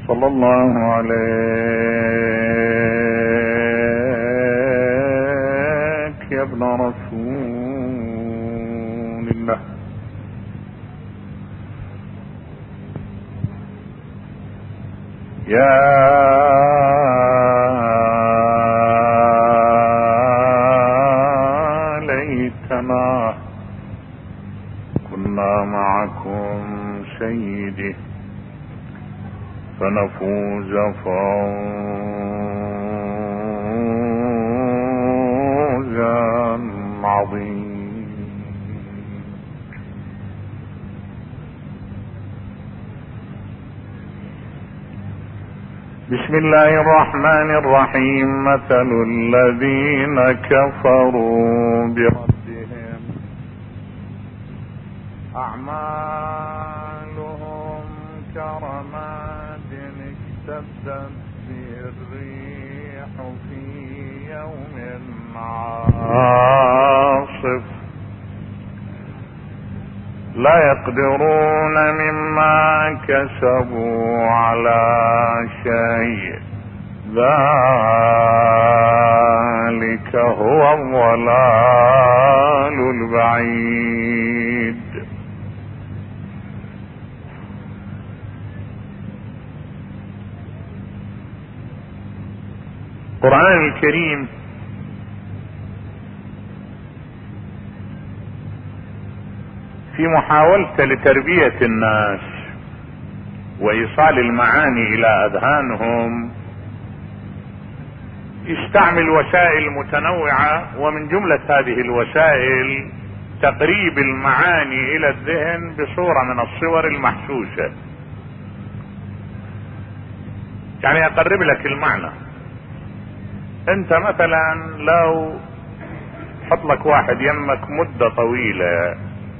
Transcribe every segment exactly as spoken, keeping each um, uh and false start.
صلى الله عليك يا ابن رسول الله. يا ليتنا كنا معكم سيدي فنفوز فوزا عظيما. بسم الله الرحمن الرحيم. مثل الذين كفروا بربهم أعمالهم كرماد اشتدت به الريح في يوم عاصف لا يقدرون مما كسبوا على شيء ذلك هو الضلال البعيد. القرآن الكريم في محاولته لتربية الناس وإيصال المعاني إلى أذهانهم يستعمل وسائل متنوعة، ومن جملة هذه الوسائل تقريب المعاني إلى الذهن بصورة من الصور المحسوسة. يعني أقرب لك المعنى. أنت مثلا لو حط لك واحد يمك مدة طويلة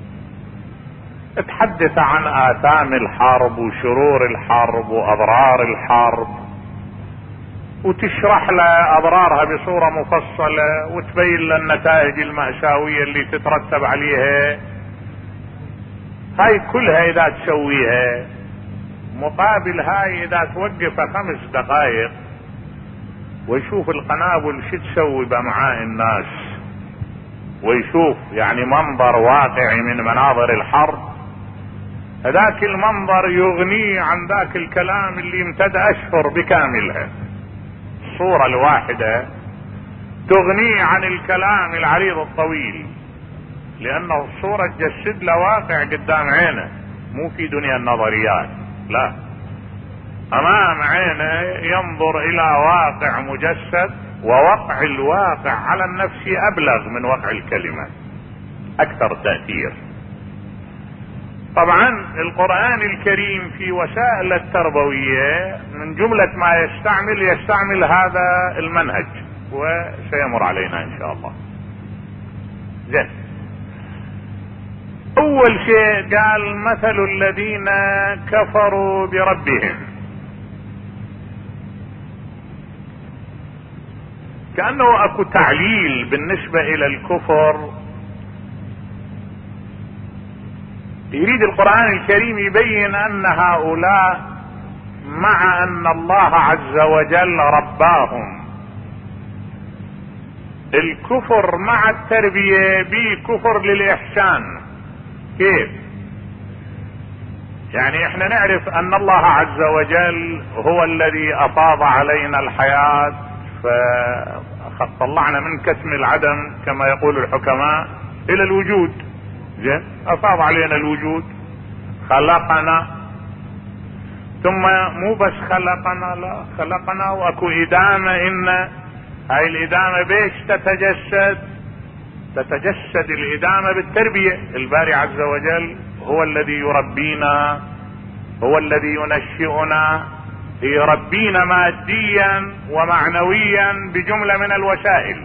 تحدث عن آثام الحرب وشرور الحرب وأضرار الحرب، وتشرح له أضرارها بصورة مفصلة وتبين له النتائج المأساوية اللي تترتب عليها، هاي كلها إذا تسويها مقابل هاي إذا توقف خمس دقائق ويشوف القنابل شو تسوي بأمعاء الناس، ويشوف يعني منظر واقعي من مناظر الحرب، هذاك المنظر يغنيه عن ذاك الكلام اللي امتد اشهر بكاملها. الصورة الواحدة تغنيه عن الكلام العريض الطويل، لانه الصورة تجسد له واقع قدام عينه، مو في دنيا النظريات، لا، امام عينه ينظر الى واقع مجسد، ووقع الواقع على النفس ابلغ من وقع الكلمة، اكثر تأثير. طبعا القرآن الكريم في وسائل التربوية من جملة ما يستعمل يستعمل هذا المنهج، وسيمر علينا ان شاء الله. زين، اول شيء قال مثل الذين كفروا بربهم، كأنه اكو تعليل بالنسبة الى الكفر. يريد القرآن الكريم يبين ان هؤلاء مع ان الله عز وجل رباهم، الكفر مع التربية بيه كفر للإحسان. كيف؟ يعني احنا نعرف ان الله عز وجل هو الذي افاض علينا الحياة، فطلعنا من كتم العدم كما يقول الحكماء الى الوجود. زين، افاض علينا الوجود، خلقنا، ثم مو بس خلقنا، لا، خلقنا واكو ادامة. ان هاي الادامة بيش تتجسد؟ تتجسد الادامة بالتربية. الباري عز وجل هو الذي يربينا، هو الذي ينشئنا، يربينا ماديا ومعنويا بجملة من الوسائل.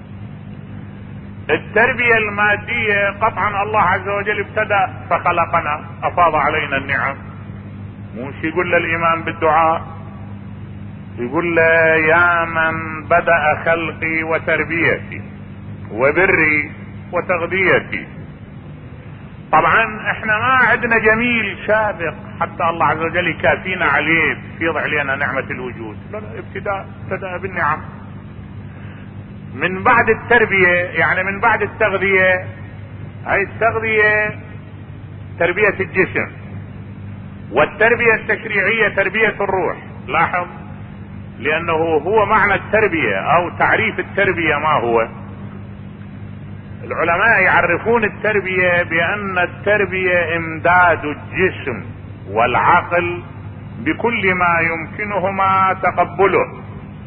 التربية المادية قطعا الله عز وجل ابتدأ فخلقنا، افاض علينا النعم. مش يقول للامام بالدعاء، يقول له يا من بدأ خلقي وتربيتي وبري وتغذيتي، طبعا احنا ما عندنا جميل سابق حتى الله عز وجل يكافينا عليه يفيض علينا نعمة الوجود. لا لا، ابتداء ابتدأ بالنعم. من بعد التربية يعني من بعد التغذية، هاي التغذية تربية الجسم، والتربية التشريعية تربية الروح. لاحظ، لانه هو معنى التربية او تعريف التربية ما هو. العلماء يعرفون التربية بان التربية امداد الجسم والعقل بكل ما يمكنهما تقبله.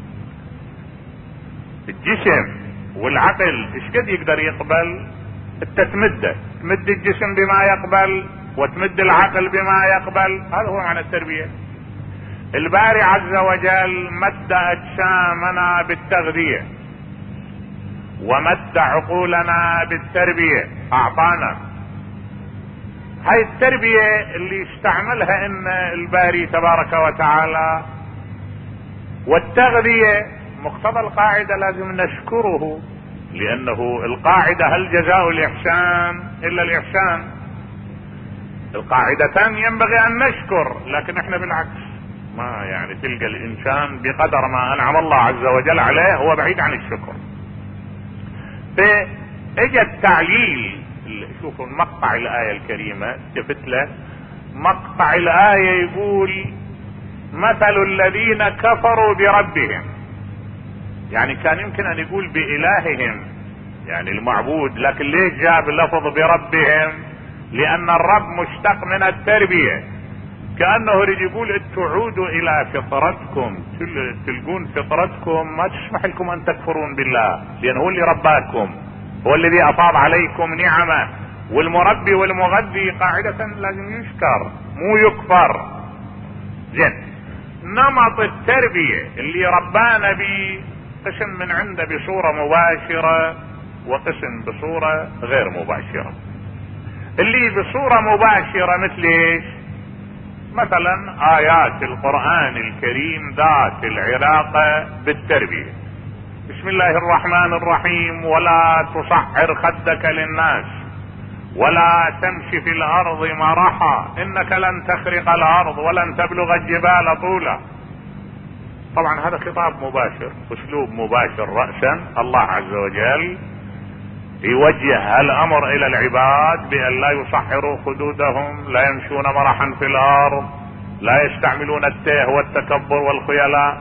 الجسم والعقل ايش قد يقدر يقبل؟ انت تمده، تمد الجسم بما يقبل وتمد العقل بما يقبل. هذا هو معنى التربية. الباري عز وجل مد اجسامنا بالتغذية ومد عقولنا بالتربية، اعطانا. هاي التربية اللي استعملها ان الباري تبارك وتعالى. والتغذية مقتضى القاعدة لازم نشكره، لانه القاعدة هل جزاء الاحسان الا الاحسان. القاعدتان ينبغي ان نشكر، لكن احنا بالعكس، ما يعني تلقى الانسان بقدر ما انعم الله عز وجل عليه هو بعيد عن الشكر. فاجى التعليل. شوفوا مقطع الاية الكريمة، التفت له مقطع الاية يقول مثل الذين كفروا بربهم. يعني كان يمكن ان يقول بإلههم، يعني المعبود، لكن ليش جاب لفظ بربهم؟ لان الرب مشتق من التربية. كأنه يريد يقول تعودوا الى فطرتكم، تلقون فطرتكم ما تسمح لكم ان تكفرون بالله، لان هو اللي رباكم، هو الذي افاض عليكم نعمه. والمربي والمغذي قاعدة لازم يشكر مو يكفر. زين، نمط التربية اللي ربانا به قسم من عنده بصورة مباشرة وقسم بصورة غير مباشرة. اللي بصورة مباشرة مثل ايش؟ مثلا ايات القرآن الكريم ذات العلاقة بالتربية. بسم الله الرحمن الرحيم ولا تصعر خدك للناس ولا تمشي في الارض مرحا انك لن تخرق الارض ولن تبلغ الجبال طولا. طبعا هذا خطاب مباشر، اسلوب مباشر رأسا. الله عز وجل يوجه الامر الى العباد بان لا يصحروا خدودهم، لا يمشون مرحا في الارض، لا يستعملون التيه والتكبر والخيلاء.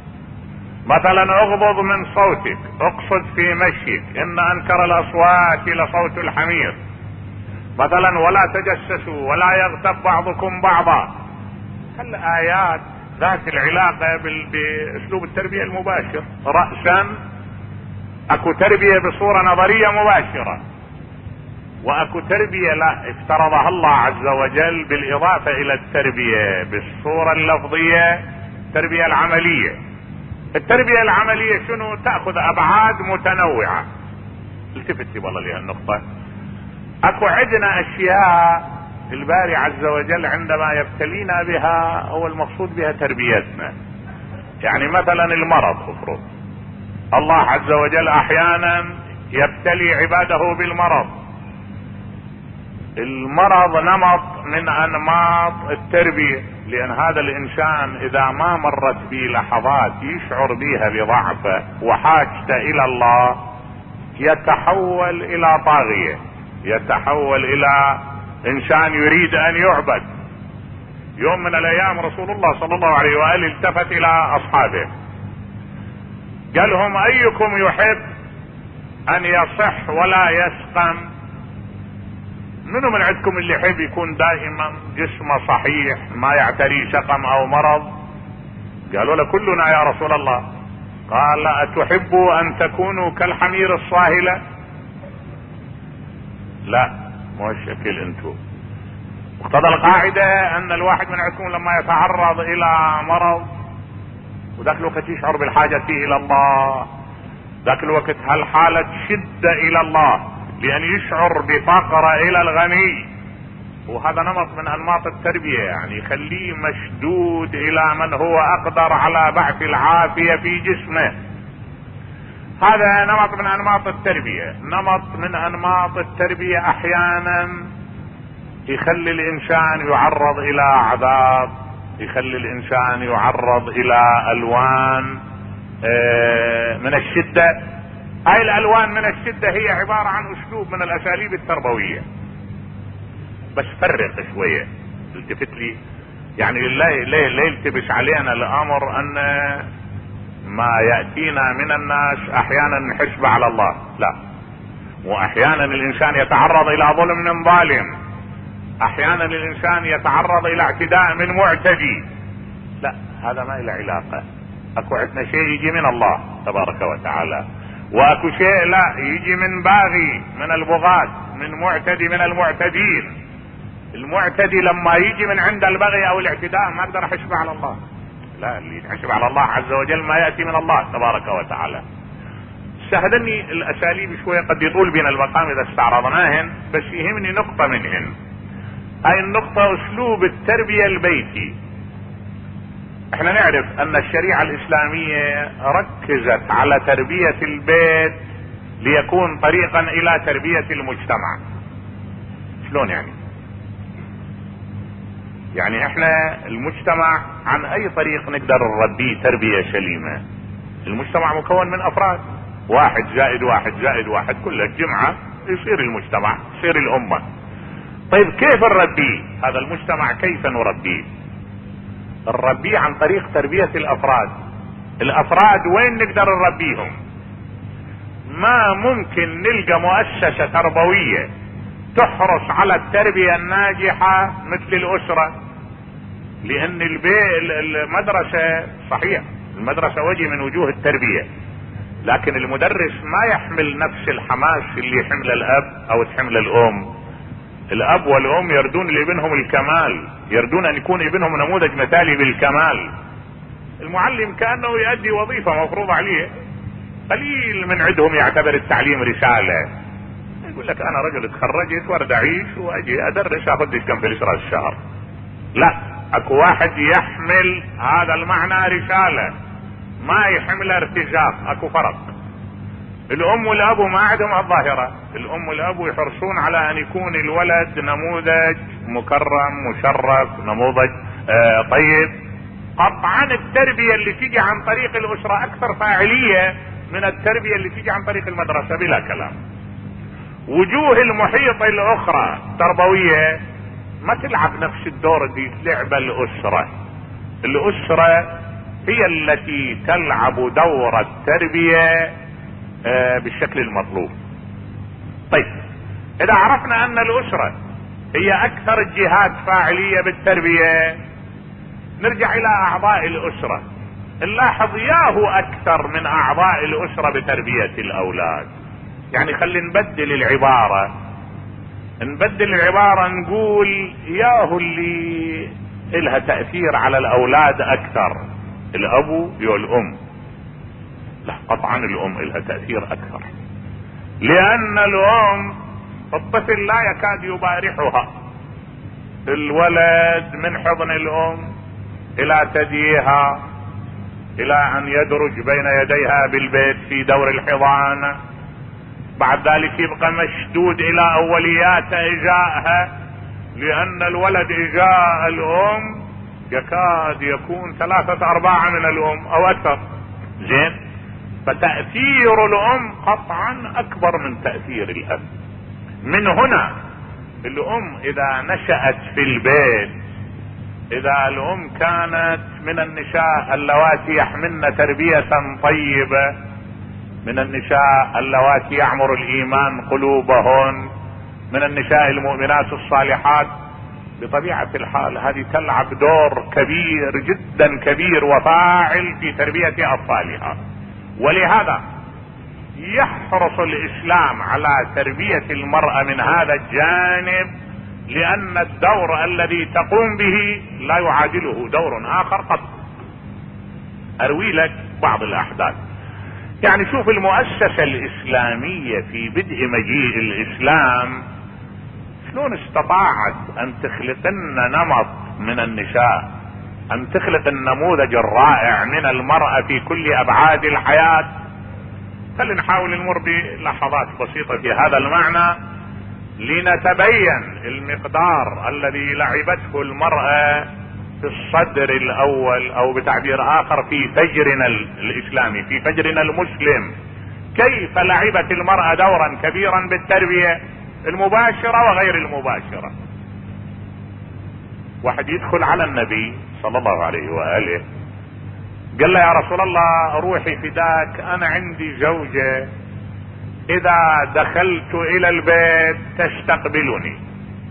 مثلا اغضض من صوتك، اقصد في مشيك، ان انكر الاصوات لصوت الحمير. مثلا ولا تجسسوا ولا يغتب بعضكم بعضا. الايات ذات العلاقة باسلوب التربية المباشر رأسا. اكو تربية بصورة نظرية مباشرة، واكو تربية لا افترضها الله عز وجل بالاضافة الى التربية بالصورة اللفظية، التربية العملية. التربية العملية شنو؟ تأخذ ابعاد متنوعة. التفتي والله لها النقطة. اكو عندنا اشياء الباري عز وجل عندما يبتلينا بها هو المقصود بها تربيتنا. يعني مثلا المرض، افرض الله عز وجل احيانا يبتلي عباده بالمرض. المرض نمط من انماط التربية، لان هذا الانسان اذا ما مرت به لحظات يشعر بها بضعفه وحاجته الى الله يتحول الى طاغية، يتحول الى انسان يريد ان يعبد. يوم من الايام رسول الله صلى الله عليه وآله التفت الى اصحابه قال لهم ايكم يحب ان يصح ولا يسقم؟ منو من عندكم اللي يحب يكون دائما جسمه صحيح ما يعتري سقم او مرض؟ قالوا له كلنا يا رسول الله. قال اتحبوا ان تكونوا كالحمير الصاهلة؟ لا، مو الشكل انتو. مقتضى القاعدة ان الواحد من عندكم لما يتعرض الى مرض وذاك الوقت يشعر بالحاجة الى الله، ذاك الوقت هالحالة شدة الى الله لان يشعر بفقر الى الغني. وهذا نمط من انماط التربية، يعني يخليه مشدود الى من هو اقدر على بعث العافية في جسمه. هذا نمط من انماط التربية. نمط من انماط التربية احيانا يخلي الانسان يعرض الى عذاب، يخلي الانسان يعرض الى الوان من الشدة. هاي الالوان من الشدة هي عبارة عن اسلوب من الاساليب التربوية. بس فرق شوية، التفت لي، يعني لا يلتبس علينا الامر ان ما يأتينا من الناس احيانا نحسب على الله، لا. واحيانا الانسان يتعرض الى ظلم من ظالم، احيانا الانسان يتعرض الى اعتداء من معتدي، لا، هذا ما له علاقة. اكو عندنا شيء يجي من الله تبارك وتعالى، واكو شيء لا يجي من باغي من البغاة، من معتدي من المعتدين. المعتدي لما يجي من عند البغي او الاعتداء ما اقدر احسب على الله، لا، اللي يتحسب على الله عز وجل ما يأتي من الله تبارك وتعالى. شاهدني الاساليب شوية قد يطول بنا المقام اذا استعرضناهن، بس يهمني نقطة منهن. هاي النقطة اسلوب التربية البيتي. احنا نعرف ان الشريعة الاسلامية ركزت على تربية البيت ليكون طريقا الى تربية المجتمع. شلون يعني؟ يعني احنا المجتمع عن اي طريق نقدر نربيه تربية سليمة؟ المجتمع مكون من افراد، واحد زائد واحد زائد واحد كل الجمعة يصير المجتمع، يصير الامة. طيب كيف نربيه هذا المجتمع؟ كيف نربيه؟ نربيه عن طريق تربية الافراد. الافراد وين نقدر نربيهم؟ ما ممكن نلقى مؤسسة تربوية تحرص على التربية الناجحة مثل الاسرة. لان البيت المدرسة صحيح، المدرسة وجه من وجوه التربية، لكن المدرس ما يحمل نفس الحماس اللي يحمل الاب او تحمل الام. الاب والام يردون لابنهم الكمال، يردون ان يكون ابنهم نموذج مثالي بالكمال. المعلم كأنه يؤدي وظيفة مفروض عليه. قليل من عندهم يعتبر التعليم رسالة، يقول لك انا رجل اتخرجت وارد اعيش واجي ادرس اخذ ليش كم فلوس راس الشهر. لا، اكو واحد يحمل هذا المعنى رسالة، ما يحمل ارتزاق. اكو فرق. الام والاب ما عندهم الظاهرة. الام والاب يحرصون على ان يكون الولد نموذج مكرم مشرف، نموذج آه طيب. قطعا التربية اللي تيجي عن طريق الاسرة اكثر فاعلية من التربية اللي تيجي عن طريق المدرسة بلا كلام. وجوه المحيط الاخرى تربوية ما تلعب نفس الدور دي لعب الاسرة. الاسرة هي التي تلعب دور التربية آه بالشكل المطلوب. طيب اذا عرفنا ان الاسرة هي اكثر الجهات فاعلية بالتربية، نرجع الى اعضاء الاسرة، نلاحظ ياهو اكثر من اعضاء الاسرة بتربية الاولاد. يعني خلي نبدل العبارة، نبدل العبارة نقول ياهو اللي إلها تأثير على الاولاد اكثر، الاب يو الام. لا، قطعا الام إلها تأثير اكثر، لان الام الطفل لا يكاد يبارحها. الولد من حضن الام الى ثديها الى ان يدرج بين يديها بالبيت في دور الحضانة، بعد ذلك يبقى مشدود الى اوليات اجاءها، لان الولد اجاء الام يكاد يكون ثلاثة ارباع من الام او اكثر. زين، فتأثير الام قطعا اكبر من تأثير الاب. من هنا الام اذا نشأت في البيت، اذا الام كانت من النساء اللواتي يحملن تربية طيبة، من النساء اللواتي يعمر الايمان قلوبهن، من النساء المؤمنات الصالحات، بطبيعة الحال هذه تلعب دور كبير جدا كبير وفاعل في تربية اطفالها. ولهذا يحرص الاسلام على تربية المرأة من هذا الجانب، لان الدور الذي تقوم به لا يعادله دور اخر قط. اروي لك بعض الاحداث. يعني شوف المؤسسة الاسلامية في بدء مجيء الاسلام شلون استطاعت ان تخلق لنا نمط من النساء، ان تخلق النموذج الرائع من المرأة في كل ابعاد الحياة. خلينا نحاول نمر بلحظات بسيطة في هذا المعنى. لنتبين المقدار الذي لعبته المرأة في الصدر الاول، او بتعبير اخر في فجرنا الاسلامي، في فجرنا المسلم. كيف لعبت المرأة دورا كبيرا بالتربية المباشرة وغير المباشرة. واحد يدخل على النبي صلى الله عليه وآله قال له: يا رسول الله روحي فداك، انا عندي زوجة اذا دخلت الى البيت تستقبلني،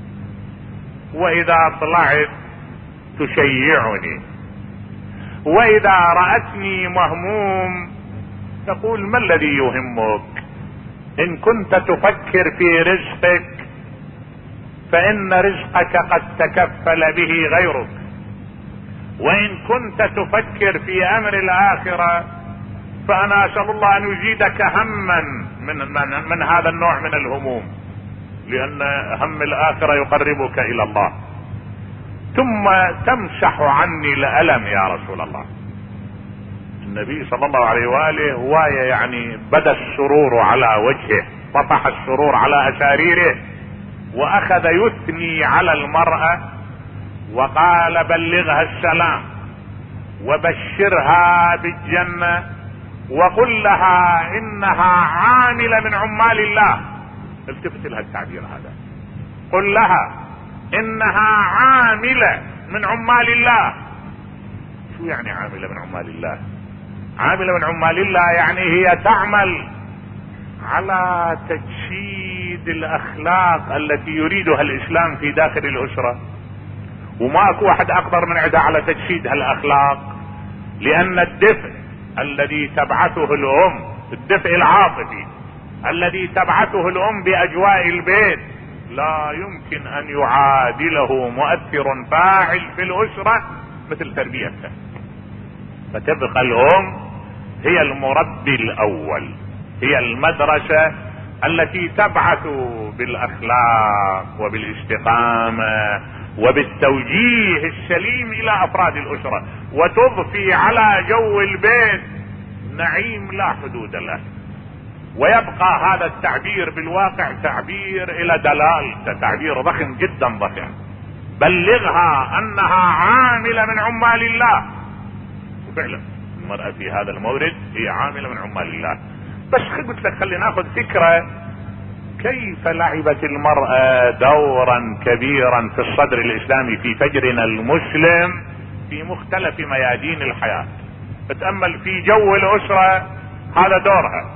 واذا طلعت تشيعني، واذا رأتني مهموم تقول: ما الذي يهمك؟ ان كنت تفكر في رزقك فان رزقك قد تكفل به غيرك، وان كنت تفكر في امر الاخرة فانا اسأل الله ان يزيدك هما من, من, من هذا النوع من الهموم، لان هم الاخرة يقربك الى الله. ثم تمسح عني الالم يا رسول الله. النبي صلى الله عليه وآله هواية يعني بدا السرور على وجهه، طفح السرور على اساريره، واخذ يثني على المرأة وقال: بلغها السلام وبشرها بالجنة وقل لها انها عاملة من عمال الله. التفت لها التعبير هذا، قل لها انها عاملة من عمال الله. شو يعني عاملة من عمال الله؟ عاملة من عمال الله يعني هي تعمل على تجسيد الاخلاق التي يريدها الاسلام في داخل الاسرة، وما اكو واحد اقدر من عندها على تجسيد هالاخلاق، لان الدفء الذي تبعثه الام، الدفء العاطفي الذي تبعثه الام باجواء البيت لا يمكن ان يعادله مؤثر فاعل في الاسرة مثل تربيتها. فتبقى الام هي المربي الاول، هي المدرسة التي تبعث بالاخلاق وبالاستقامة وبالتوجيه السليم الى افراد الاسرة، وتضفي على جو البيت نعيم لا حدود له. ويبقى هذا التعبير بالواقع تعبير الى دلالته، تعبير ضخم جدا ضخم. بلغها انها عاملة من عمال الله. وفعلا المرأة في هذا المورد هي عاملة من عمال الله. بس قلت لك خلينا ناخذ فكرة كيف لعبت المرأة دورا كبيرا في الصدر الاسلامي في فجرنا المسلم في مختلف ميادين الحياة. اتأمل في جو الاسرة، هذا دورها.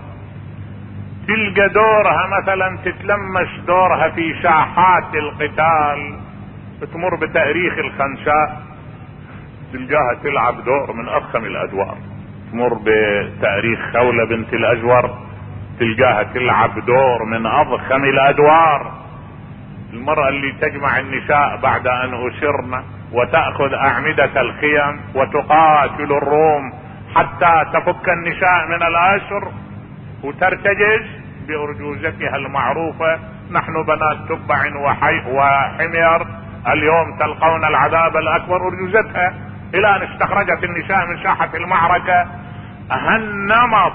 تلقى دورها مثلا تتلمس دورها في ساحات القتال، تمر بتاريخ الخنساء تلقاها تلعب دور من افخم الادوار. تمر بتاريخ خولة بنت الازور تلقاها تلعب دور من اضخم الادوار. المرأة اللي تجمع النساء بعد ان اسرن وتأخذ اعمدة الخيم وتقاتل الروم حتى تفك النساء من الاسر وترتجز بارجوزتها المعروفة: نحن بنات تبع وحمير اليوم تلقون العذاب الاكبر. ارجوزتها الى ان استخرجت النساء من ساحة المعركة هالنمط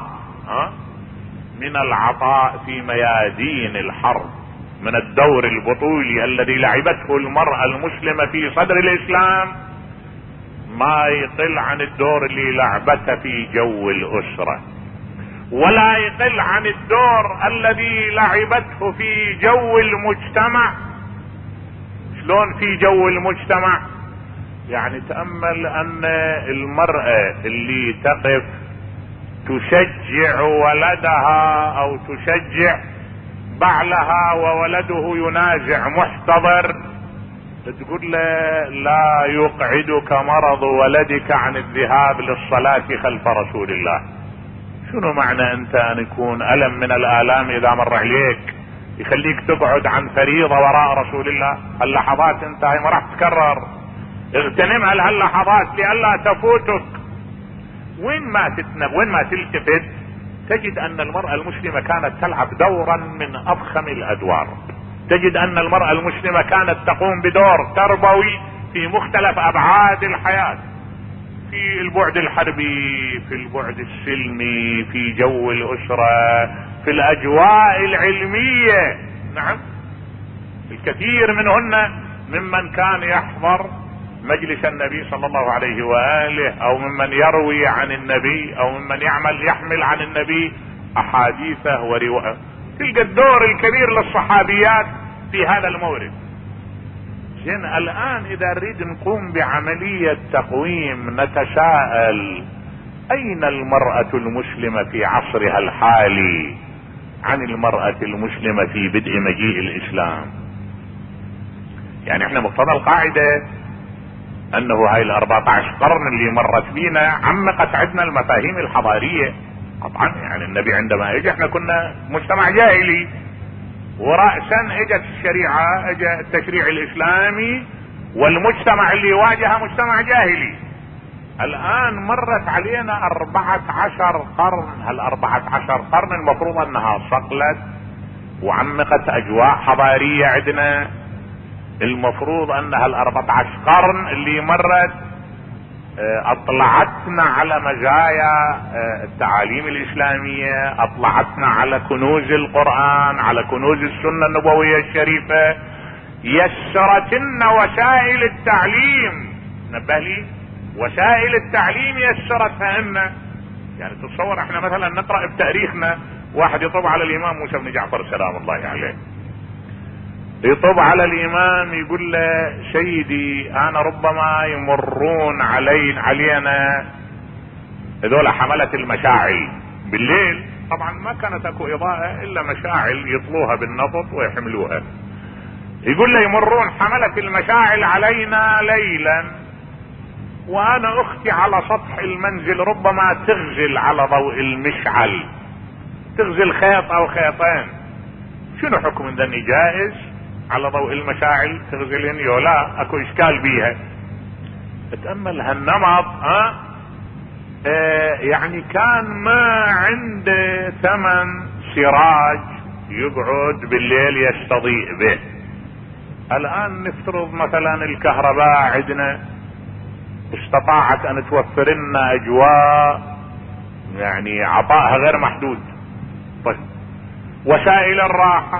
من العطاء في ميادين الحرب، من الدور البطولي الذي لعبته المرأة المسلمة في صدر الاسلام ما يقل عن الدور اللي لعبته في جو الاسرة، ولا يقل عن الدور الذي لعبته في جو المجتمع. شلون في جو المجتمع؟ يعني تأمل ان المرأة اللي تقف تشجع ولدها او تشجع بعلها وولده ينازع محتضر، تقول له: لا يقعدك مرض ولدك عن الذهاب للصلاة خلف رسول الله. شنو معنى انت ان يكون الم من الالام اذا مر عليك يخليك تقعد عن فريضة وراء رسول الله؟ هاللحظات انت هاي ما راح تكرر، اغتنمها هاللحظات لئلا تفوتك. وين ما تتنب وين ما تلتفت تجد ان المرأة المسلمة كانت تلعب دورا من افخم الادوار. تجد ان المرأة المسلمة كانت تقوم بدور تربوي في مختلف ابعاد الحياة، في البعد الحربي، في البعد السلمي، في جو الاسرة، في الاجواء العلمية. نعم، الكثير منهن ممن كان يحضر مجلس النبي صلى الله عليه وآله، او ممن يروي عن النبي، او ممن يعمل يحمل عن النبي احاديثه وروايه. تلقى الدور الكبير للصحابيات في هذا المورد. زين الان اذا نريد نقوم بعملية تقويم نتساءل اين المرأة المسلمة في عصرها الحالي عن المرأة المسلمة في بدء مجيء الاسلام؟ يعني احنا مقتضى القاعدة انه هاي الاربعة عشر قرن اللي مرت بينا عمقت عندنا المفاهيم الحضارية قطعا. يعني النبي عندما اجى احنا كنا مجتمع جاهلي، ورأسا اجت الشريعة، اجى التشريع الاسلامي، والمجتمع اللي واجه مجتمع جاهلي. الان مرت علينا اربعة عشر قرن. هالاربعة عشر قرن المفروض انها صقلت وعمقت اجواء حضارية عندنا. المفروض انها الاربعة عشر قرن اللي مرت اطلعتنا على مزايا التعاليم الاسلامية، اطلعتنا على كنوز القرآن، على كنوز السنة النبوية الشريفة، يسرت لنا وسائل التعليم. نبه لي، وسائل التعليم يسرتها لنا. يعني تصور احنا مثلا نقرأ بتاريخنا، واحد يطب على الامام موسى بن جعفر سلام الله عليه، يطب على الامام يقول له سيدي انا ربما يمرون علي علينا هذول حملة المشاعل بالليل. طبعا ما كانت اكو اضاءة الا مشاعل يطلوها بالنفط ويحملوها. يقول له يمرون حملة المشاعل علينا ليلا، وانا اختي على سطح المنزل ربما تغزل على ضوء المشعل، تغزل خيط او خيطين. شنو حكم ذني؟ جائز على ضوء المشاعل تغزلين يولا اكو اشكال بيها؟ اتأمل هالنمط. ها اه يعني كان ما عنده ثمن سراج يقعد بالليل يستضيء به. الان نفترض مثلا الكهرباء عندنا استطاعت ان توفر لنا اجواء يعني عطائها غير محدود. طيب وسائل الراحة،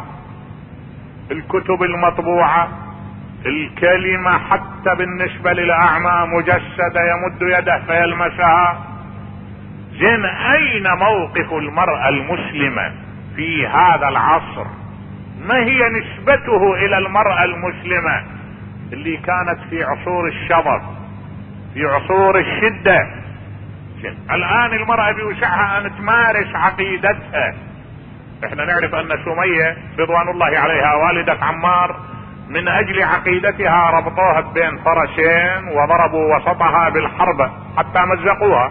الكتب المطبوعة، الكلمة حتى بالنسبة للأعمى مجسدة يمد يده فيلمسها. زين أين موقف المرأة المسلمة في هذا العصر؟ ما هي نسبته إلى المرأة المسلمة اللي كانت في عصور الشظف، في عصور الشدة؟ زين الآن المرأة بيوسعها أن تمارس عقيدتها. احنا نعرف ان سمية رضوان الله عليها والدة عمار من اجل عقيدتها ربطوها بين فرسين وضربوا وسطها بالحربة حتى مزقوها.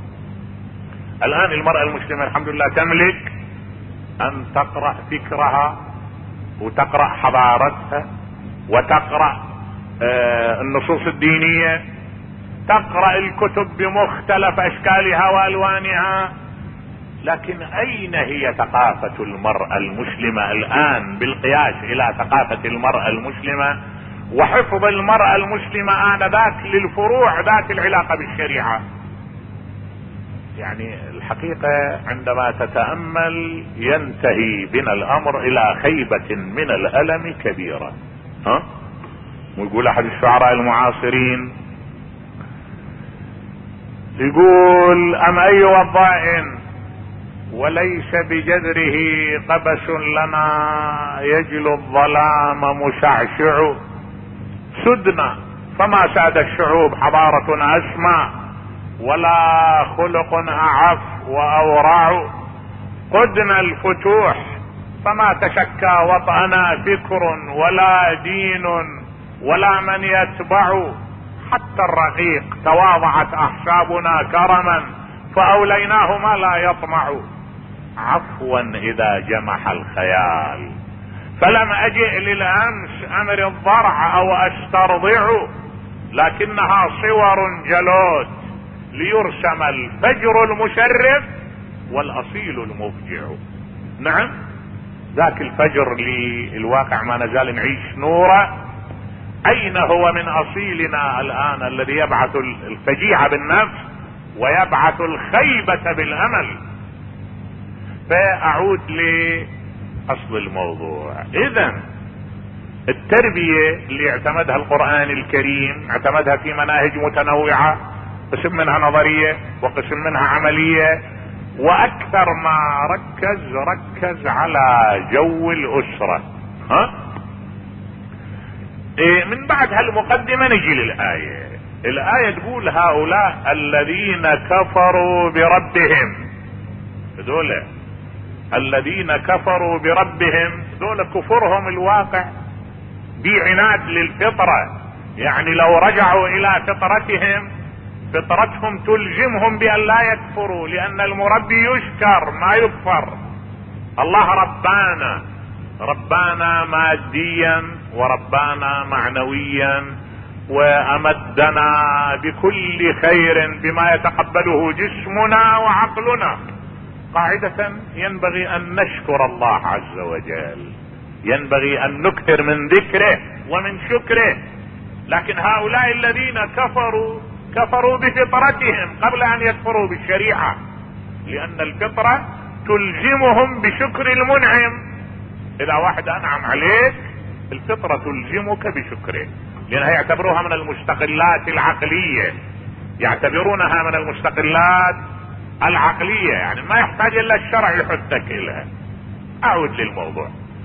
الان المرأة المسلمة الحمد لله تملك ان تقرأ فكرها وتقرأ حضارتها وتقرأ آه النصوص الدينية، تقرأ الكتب بمختلف اشكالها والوانها. لكن اين هي ثقافة المرأة المسلمة الان بالقياس الى ثقافة المرأة المسلمة وحفظ المرأة المسلمة انذاك للفروع ذات العلاقة بالشريعة؟ يعني الحقيقة عندما تتأمل ينتهي بنا الامر الى خيبة من الالم كبيرة. ها ويقول احد الشعراء المعاصرين، يقول ام اي وضاء وليس بجذره قبس لنا يجلو الظلام مشعشع، سدنا فما ساد الشعوب حضارة اسمى ولا خلق اعف واورع، قدنا الفتوح فما تشكى وطأنا فكر ولا دين ولا من يتبع، حتى الرقيق تواضعت احسابنا كرما فاوليناه ما لا يطمع، عفوا اذا جمح الخيال فلم اجئ للامس امر الضرع او استرضع، لكنها صور جلوت ليرسم الفجر المشرف والاصيل المفجع. نعم ذاك الفجر للواقع ما نزال نعيش نوره. اين هو من اصيلنا الان الذي يبعث الفجيعة بالنفس ويبعث الخيبة بالامل؟ فاعود لاصل الموضوع. اذا التربية اللي اعتمدها القرآن الكريم اعتمدها في مناهج متنوعة، قسم منها نظرية وقسم منها عملية، واكثر ما ركز ركز على جو الاسرة. ها إيه من بعد هالمقدمة نجي للآية. الآية تقول هؤلاء الذين كفروا بربهم، دول الذين كفروا بربهم دول كفرهم الواقع بعناد للفطرة، يعني لو رجعوا الى فطرتهم فطرتهم تلزمهم بان لا يكفروا، لان المربي يشكر ما يكفر. الله ربانا ربانا ماديا وربانا معنويا، وامدنا بكل خير بما يتقبله جسمنا وعقلنا. قاعدة ينبغي ان نشكر الله عز وجل، ينبغي ان نكثر من ذكره ومن شكره. لكن هؤلاء الذين كفروا كفروا بفطرتهم قبل ان يكفروا بالشريعة، لان الفطرة تلزمهم بشكر المنعم. اذا واحد انعم عليك الفطرة تلزمك بشكره، لانها يعتبروها من المستقلات العقلية، يعتبرونها من المستقلات العقلية، يعني ما يحتاج الا الشرع يحثك الها. اعود للموضوع.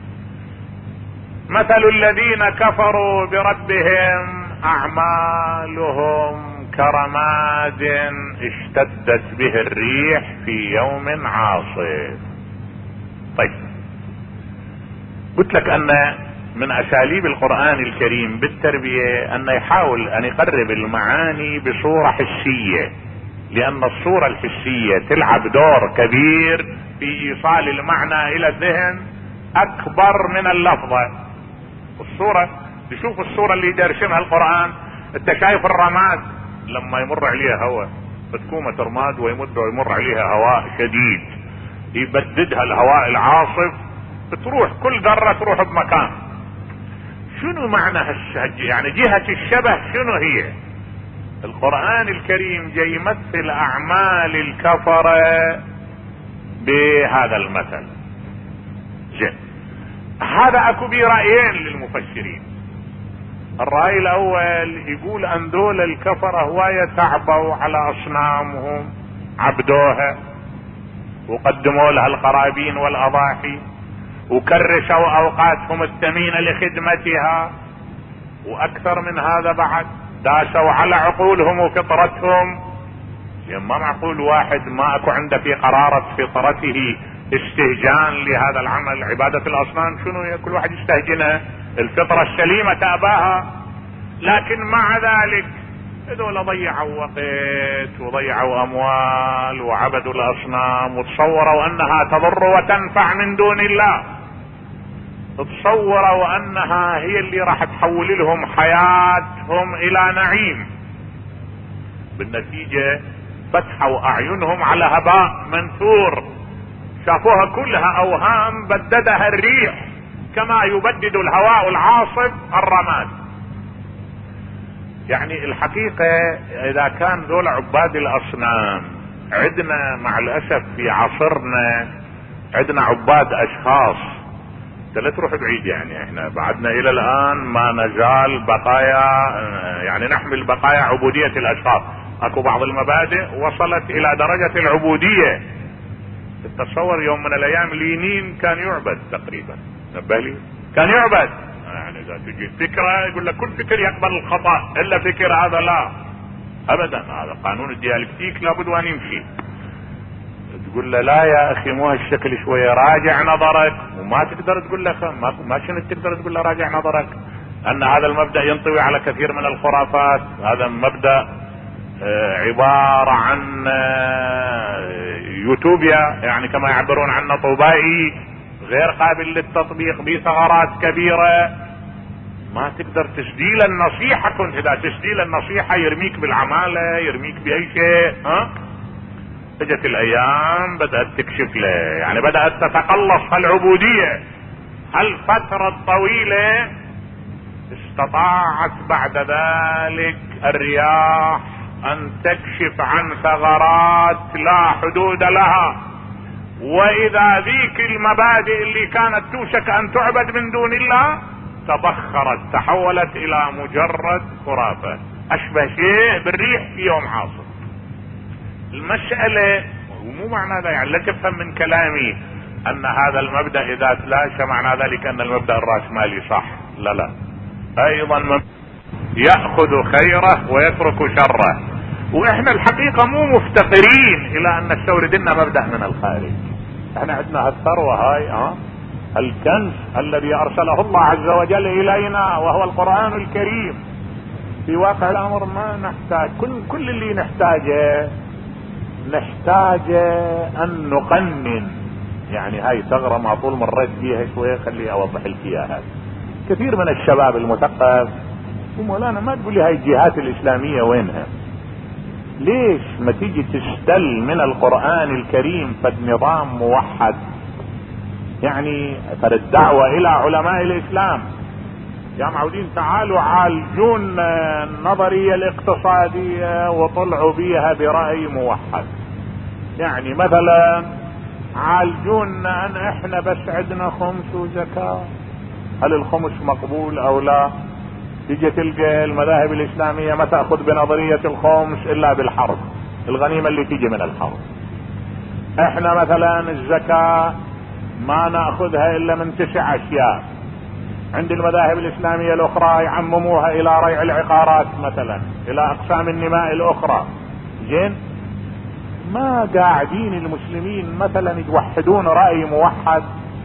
مثل الذين كفروا بربهم اعمالهم كرماد اشتدت به الريح في يوم عاصف. طيب، قلت لك ان من اساليب القرآن الكريم بالتربية ان يحاول ان يقرب المعاني بصورة حسية، لان الصورة الحسية تلعب دور كبير في ايصال المعنى الى الذهن اكبر من اللفظة. الصورة، تشوف الصورة اللي يرسمها القرآن، انت شايف الرماد لما يمر عليها هواء، بتكومة رماد ويمد ويمر عليها هواء شديد يبددها الهواء العاصف، بتروح كل ذرة تروح بمكان. شنو معنى هالشج يعني جهة الشبه شنو هي؟ القرآن الكريم جاي يمثل اعمال الكفرة بهذا المثل. زين، هذا اكو بيه رأيين للمفسرين. الرأي الاول يقول ان دول الكفرة هواية تعبوا على اصنامهم، عبدوها وقدموا لها القرابين والاضاحي، وكرسوا اوقاتهم الثمينة لخدمتها، واكثر من هذا بعد داسوا على عقولهم وفطرتهم. يعني ما معقول واحد ما اكو عنده في قرارة فطرته استهجان لهذا العمل عبادة الاصنام. شنو هي؟ كل واحد يستهجنها، الفطرة السليمة تأباها. لكن مع ذلك هذول ضيعوا وقت وضيعوا اموال وعبدوا الاصنام، وتصوروا انها تضر وتنفع من دون الله، تصوروا انها هي اللي راح تحول لهم حياتهم الى نعيم. بالنتيجة فتحوا اعينهم على هباء منثور، شافوها كلها اوهام بددها الريح كما يبدد الهواء العاصف الرماد. يعني الحقيقة اذا كان ذول عباد الاصنام، عندنا مع الاسف في عصرنا عندنا عباد اشخاص، لا تروح بعيد، يعني احنا بعدنا الى الان ما نزال بقايا، يعني نحمل بقايا عبودية الاشخاص. اكو بعض المبادئ وصلت الى درجة العبودية. تتصور يوم من الايام لينين كان يعبد تقريبا، نبه لي كان يعبد. يعني اذا تجي فكرة يقول لك كل فكر يقبل الخطأ الا فكر هذا لا ابدا، هذا قانون الديالكتيك لابد وان يمشي. تقول له لا يا اخي مو هالشكل، شوية راجع نظرك، وما تقدر تقول له ما, ما شنو تقدر تقول له راجع نظرك، ان هذا المبدأ ينطوي على كثير من الخرافات. هذا مبدأ عبارة عن يوتوبيا، يعني كما يعبرون عنه طوبائي، غير قابل للتطبيق، بثغرات كبيرة. ما تقدر تسديل النصيحة، كنت اذا تسديل النصيحة يرميك بالعمالة، يرميك باي شيء. ها اجت الايام بدأت تكشف له، يعني بدأت تتقلص العبودية. هالفترة الطويلة استطاعت بعد ذلك الرياح ان تكشف عن ثغرات لا حدود لها، واذا ذيك المبادئ اللي كانت توشك ان تعبد من دون الله تبخرت تحولت الى مجرد خرافة، اشبه شيء بالريح في يوم عاصف. المسألة ومو معنى ذا يعني لا تفهم من كلامي ان هذا المبدأ اذا تلاشى معنى ذلك ان المبدأ الرأسمالي صح، لا لا، ايضا يأخذ خيره ويترك شره. واحنا الحقيقة مو مفتقرين الى ان نستورد لنا مبدأ من الخارج. احنا عندنا هالثروة هاي ها الكنز الذي ارسله الله عز وجل الينا وهو القرآن الكريم. في واقع الامر ما نحتاج كل كل اللي نحتاجه نحتاج ان نقنن. يعني هاي ثغرة ما طول مريت فيها شوية خلي اوضح لك اياها. كثير من الشباب المثقف ومولانا ما تقول لي هاي الجهات الاسلامية وينها؟ ليش ما تيجي تستل من القرآن الكريم فد نظام موحد؟ يعني فد الدعوة الى علماء الاسلام يا معودين تعالوا عالجون النظرية الاقتصادية وطلعوا بيها برأي موحد. يعني مثلا عالجون ان احنا بس عندنا خمس وزكاة، هل الخمس مقبول او لا؟ تيجي تلقى المذاهب الاسلامية ما تأخذ بنظرية الخمس الا بالحرب، الغنيمة اللي تيجي من الحرب. احنا مثلا الزكاة ما نأخذها الا من تسع اشياء. عند المذاهب الاسلامية الاخرى يعمموها الى ريع العقارات مثلا، الى اقسام النماء الاخرى. زين، ما قاعدين المسلمين مثلا يوحدون رأي موحد.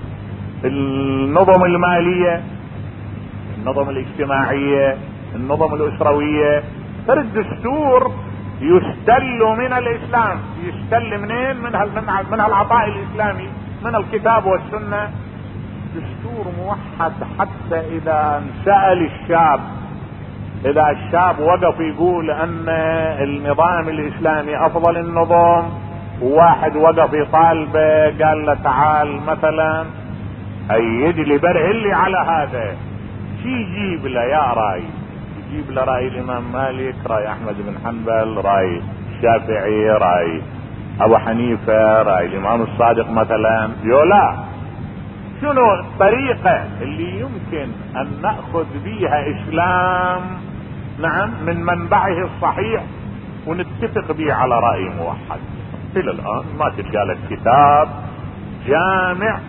النظم المالية، النظم الاجتماعية، النظم الاسروية، ترى الدستور يستل من الاسلام. يستل منين؟ من من هالعطاء الاسلامي، من الكتاب والسنة. دستور موحد حتى اذا انسأل الشاب، اذا الشاب وقف يقول ان النظام الاسلامي افضل النظام، وواحد وقف يطالبه قال له تعال مثلا ايد لي برهن لي على هذا، شي يجيب له يا راي؟ يجيب له راي الامام مالك، راي احمد بن حنبل، راي الشافعي، راي ابو حنيفة، راي الامام الصادق مثلا. يولا شنو الطريقة اللي يمكن ان نأخذ بيها اسلام نعم من منبعه الصحيح ونتفق به على رأي موحد؟ الى الان ما تلقى لك كتاب جامع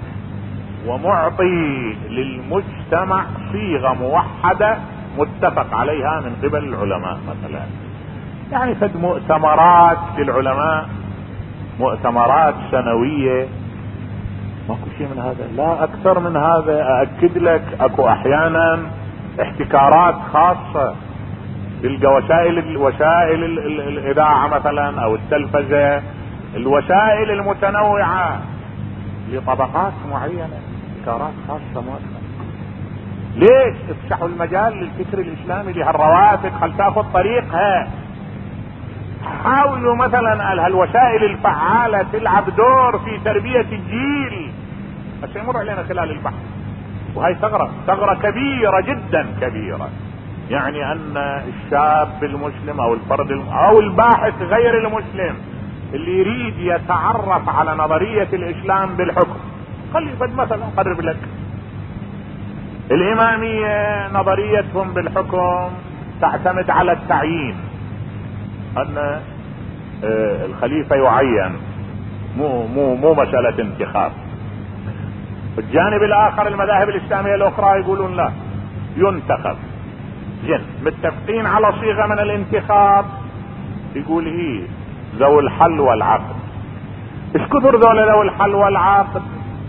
ومعطي للمجتمع صيغة موحدة متفق عليها من قبل العلماء مثلا. يعني فد مؤتمرات للعلماء، مؤتمرات سنوية، ماكو شيء من هذا، لا اكثر من هذا. اأكد لك اكو احيانا احتكارات خاصة. تلقى وسائل وسائل الاذاعة مثلا او التلفزة، الوسائل المتنوعة لطبقات معينة، احتكارات خاصة مؤثرة. ليش افتحوا المجال للفكر الاسلامي لهالروافد خل تاخذ طريقها؟ حاولوا مثلا هالوسائل الفعالة تلعب دور في تربية الجيل. بس يمر علينا خلال البحث، وهي ثغرة ثغرة كبيرة جدا كبيرة. يعني ان الشاب المسلم او الفرد او الباحث غير المسلم اللي يريد يتعرف على نظرية الاسلام بالحكم، خلي بد مثلا قرب لك الامامية. نظريتهم بالحكم تعتمد على التعيين، ان الخليفة يعين، مو مو مو مسألة انتخاب. الجانب الاخر المذاهب الاسلامية الاخرى يقولون لا، ينتخب. زين، متفقين على صيغة من الانتخاب، يقول هي ذو الحل والعقد. ايش كثر ذول ذو الحل والعقد؟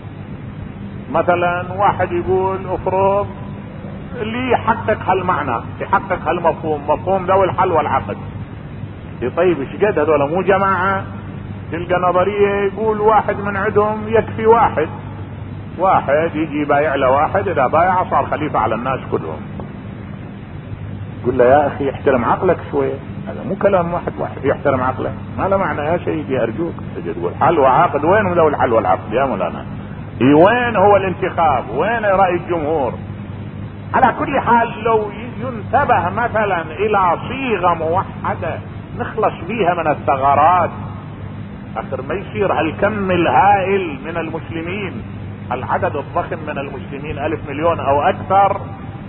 مثلا واحد يقول افرض اللي يحقق هالمعنى، يحقق هالمفهوم، مفهوم ذو الحل والعقد. طيب ايش قد هذول مو جماعة؟ تلقى نظرية يقول واحد من عندهم يكفي واحد، واحد يجي بايع له واحد، اذا بايع صار خليفة على الناس كلهم. قل له يا اخي احترم عقلك شوية، هذا مو كلام واحد واحد يحترم عقله، ما له معنى يا سيدي ارجوك. تجي تقول حل وعقد، وين ذو الحل والعقد يا مولانا؟ وين هو الانتخاب؟ وين رأي الجمهور؟ على كل حال لو ينتبه مثلا الى صيغة موحدة نخلص بيها من الثغرات، اخر ما يصير هالكم الهائل من المسلمين، العدد الضخم من المسلمين، الف مليون او اكثر،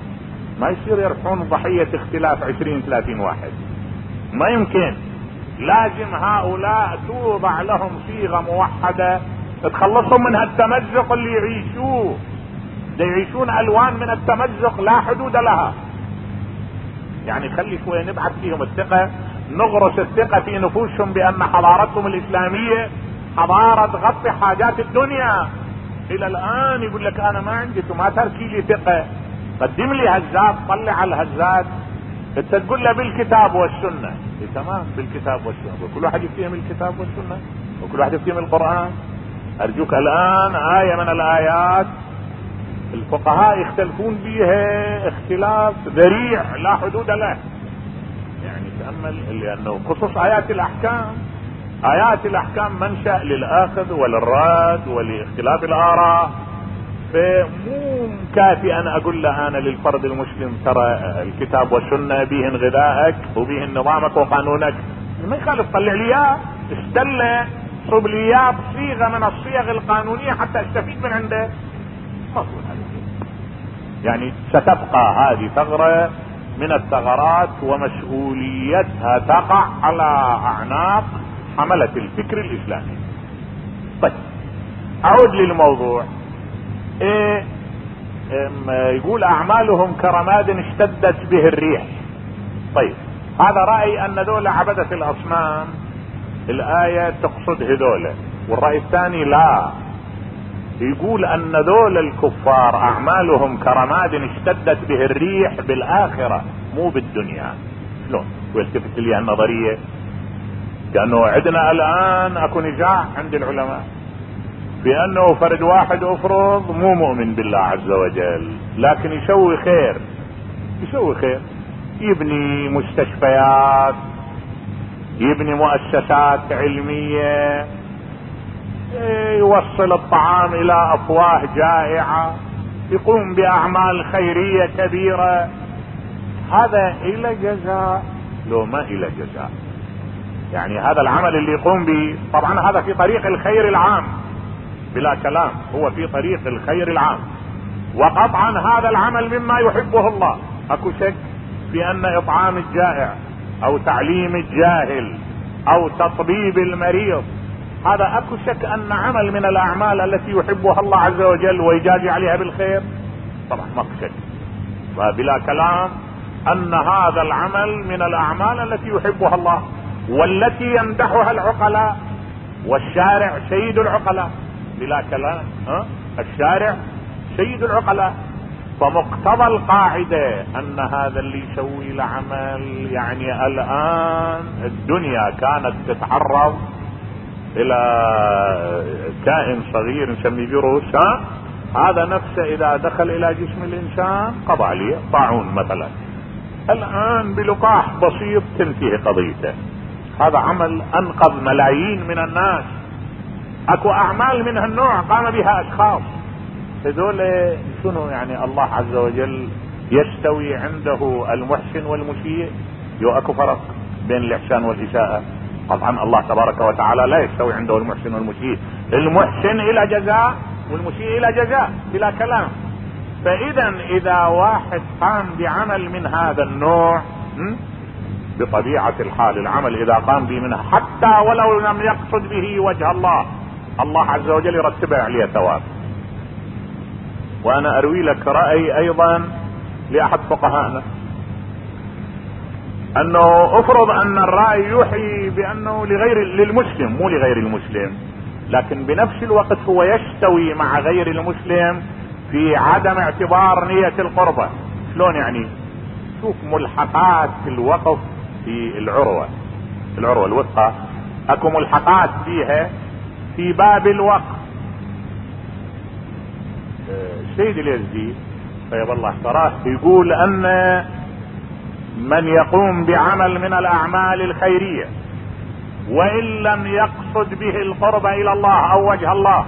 ما يصير يرفعون ضحية اختلاف عشرين ثلاثين واحد، ما يمكن. لازم هؤلاء توضع لهم صيغة موحدة تخلصهم من هالتمزق اللي يعيشوه. يعيشون الوان من التمزق لا حدود لها. يعني خلي شوية نبعث فيهم الثقة، نغرس الثقة في نفوسهم بأن حضارتهم الإسلامية حضارة تغطي حاجات الدنيا. إلى الآن يقول لك أنا ما عندي، ما تركي لي ثقة، قدم لي هزات، طلع على الهزات، انت تقول له بالكتاب والسنة. إيه تمام، بالكتاب والسنة، وكل واحد يفتهم الكتاب والسنة، وكل واحد يفتهم القرآن. أرجوك الآن آية من الآيات الفقهاء يختلفون بها اختلاف ذريع لا حدود له. يعني تأمل، لأنه خصوص آيات الأحكام، آيات الأحكام منشأ للأخذ وللرد ولاختلاف الآراء. فمو كافي أنا أقول له أنا للفرد المسلم ترى الكتاب والسنة بيهن غذائك وبيهن نظامك وقانونك، ما يخالف طلع لي إياه، استله صب لي إياه بصيغة من الصيغ القانونية حتى استفيد من عنده. يعني ستبقى هذه ثغرة من الثغرات، ومسؤوليتها تقع على أعناق حملة الفكر الإسلامي. طيب أعود للموضوع. إيه يقول أعمالهم كرماد اشتدت به الريح. طيب هذا رأي أن دولة عبدة الأصنام، الآية تقصد هذول، والرأي الثاني لا، يقول أن دول الكفار أعمالهم كرماد اشتدت به الريح بالآخرة مو بالدنيا. شلون؟ ويلتفت لي النظرية كأنه عندنا الآن أكو نزاع عند العلماء بأنه فرد واحد أفرض مو مؤمن بالله عز وجل لكن يسوي خير، يسوي خير، يبني مستشفيات، يبني مؤسسات علمية، يوصل الطعام إلى أفواه جائعة، يقوم بأعمال خيرية كبيرة. هذا إلى جزاء لو ما إلى جزاء؟ يعني هذا العمل اللي يقوم به طبعا هذا في طريق الخير العام بلا كلام، هو في طريق الخير العام، وقطعا هذا العمل مما يحبه الله. اكو شك في ان اطعام الجائع او تعليم الجاهل او تطبيب المريض هذا اكو شك ان عمل من الاعمال التي يحبها الله عز وجل ويجازي عليها بالخير؟ طبعا ما شك، وبلا كلام ان هذا العمل من الاعمال التي يحبها الله والتي يمدحها العقلاء، والشارع سيد العقلاء بلا كلام. ها؟ الشارع سيد العقلاء. فمقتضى القاعدة ان هذا اللي يسوي العمل، يعني الان الدنيا كانت تتعرض الى كائن صغير نسميه فيروس، ها؟ هذا نفسه اذا دخل الى جسم الانسان قضى عليه طاعون مثلا، الان بلقاح بسيط تنتهي قضيته. هذا عمل انقذ ملايين من الناس. اكو اعمال من هالنوع قام بها اشخاص، هذول شنو يعني الله عز وجل يستوي عنده المحسن والمسيء؟ يو اكو فرق بين الاحسان والاساءة؟ طبعا الله تبارك وتعالى لا يستوي عنده المحسن والمسيء، المحسن الى جزاء والمسيء الى جزاء بلا كلام. فاذا اذا واحد قام بعمل من هذا النوع بطبيعة الحال العمل اذا قام به منها حتى ولو لم يقصد به وجه الله، الله عز وجل يرتب عليه ثواب. وانا اروي لك رأي ايضا لاحد فقهائنا، انه افرض ان الرأي يوحي بانه لغير للمسلم مو لغير المسلم، لكن بنفس الوقت هو يستوي مع غير المسلم في عدم اعتبار نية القربة. شلون يعني؟ شوف ملحقات الوقف في العروة، العروة الوثقى اكو ملحقات فيها في باب الوقف. السيد اليزدي طيب الله تراه يقول ان من يقوم بعمل من الاعمال الخيرية وان لم يقصد به القرب الى الله او وجه الله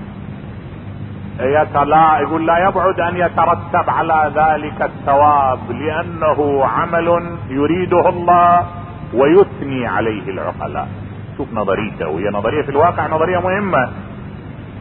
لا يقول لا يبعد ان يترتب على ذلك الثواب، لانه عمل يريده الله ويثني عليه العقلاء. شوف نظريته، وهي نظرية في الواقع نظرية مهمة.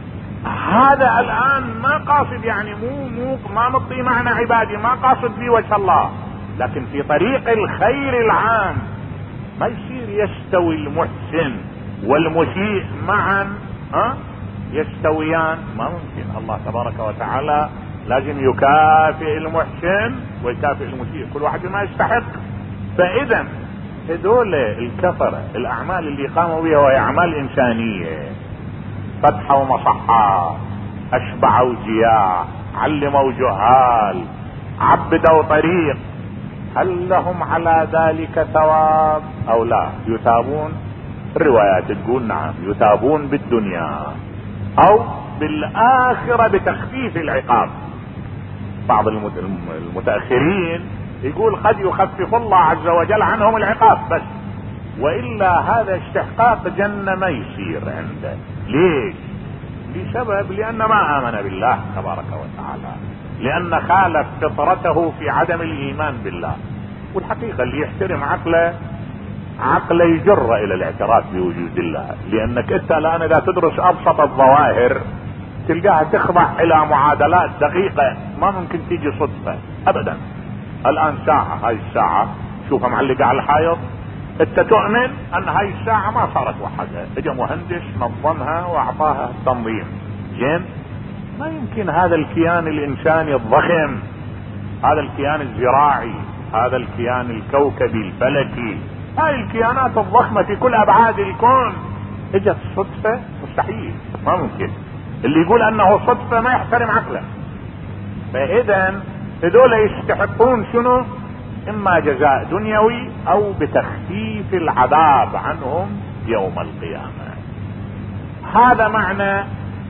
هذا الان ما قاصد، يعني مو مو ما مطي معنى عبادي، ما قاصد بي وجه الله، لكن في طريق الخير العام. ما يصير يستوي المحسن والمسيء معا، ها يستويان، ما ممكن. الله تبارك وتعالى لازم يكافئ المحسن ويكافئ المسيء، كل واحد ما يستحق. فاذا هذول الكفرة الاعمال اللي قاموا بها وهي اعمال انسانية، فتحوا مصحات، اشبعوا جياع، علموا جهال، عبدوا طريق، هل لهم على ذلك ثواب او لا؟ يثابون. الروايات تقول نعم يثابون بالدنيا او بالاخرة بتخفيف العقاب. بعض المتأخرين يقول قد يخفف الله عز وجل عنهم العقاب بس، والا هذا استحقاق جنة ما يصير عنده. ليش؟ لسبب، لان ما امن بالله تبارك وتعالى، لان خالف فطرته في عدم الايمان بالله. والحقيقة اللي يحترم عقله، عقله يجر الى الاعتراف بوجود الله، لانك انت الان اذا تدرس ابسط الظواهر تلقاها تخضع الى معادلات دقيقة ما ممكن تيجي صدفة ابدا. الان ساعة، هاي الساعة شوفها معلقة على الحائط، انت تؤمن ان هاي الساعة ما صارت وحدها، اجى مهندس نظمها واعطاها تنظيم زين. ما يمكن هذا الكيان الانساني الضخم، هذا الكيان الزراعي، هذا الكيان الكوكبي الفلكي، هاي الكيانات الضخمة في كل ابعاد الكون اجت صدفة؟ مستحيل، ما ممكن. اللي يقول انه صدفة ما يحترم عقله. فاذا هذول يستحقون شنو؟ اما جزاء دنيوي او بتخفيف العذاب عنهم يوم القيامة. هذا معنى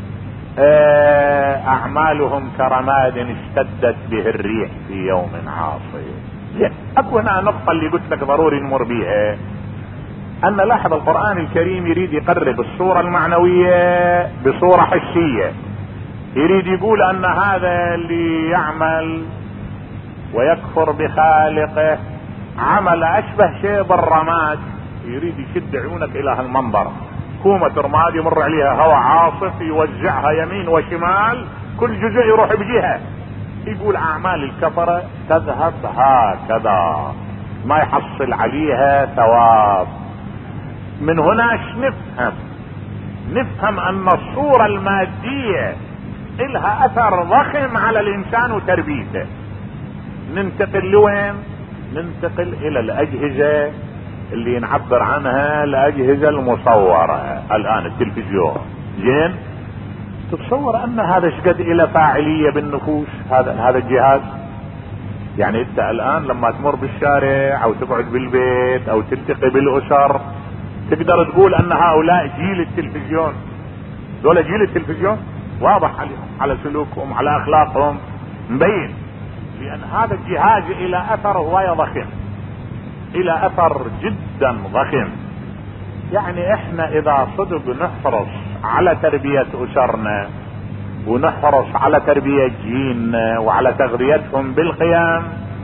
اعمالهم كرماد اشتدت به الريح في يوم عاصف. اكو هنا نقطة اللي قلت لك ضروري نمر بيها، ان لاحظ القرآن الكريم يريد يقرب الصورة المعنوية بصورة حسية. يريد يقول ان هذا اللي يعمل ويكفر بخالقه عمل اشبه شيء بالرماد. يريد يشد عيونك الى هالمنظر، كومة رماد يمر عليها هواء عاصف يوزعها يمين وشمال، كل جزء يروح بجهة. يقول اعمال الكفرة تذهب هكذا، ما يحصل عليها ثواب. من هنا نفهم نفهم ان الصورة المادية لها اثر ضخم على الانسان وتربيته. ننتقل لوين؟ ننتقل الى الاجهزة اللي نعبر عنها الاجهزة المصورة الان، التلفزيون زين. تتصور ان هذا شقد الى فاعلية بالنفوس هذا هذا الجهاز؟ يعني انت الان لما تمر بالشارع او تقعد بالبيت او تلتقي بالاسر تقدر تقول ان هؤلاء جيل التلفزيون. دول جيل التلفزيون واضح عليهم، على سلوكهم، على اخلاقهم مبين، لان هذا الجهاز الى اثر هواية ضخم، الى اثر جدا ضخم. يعني احنا اذا صدق نحرص على تربية اسرنا ونحرص على تربية جيلنا وعلى تغذيتهم بالقيم،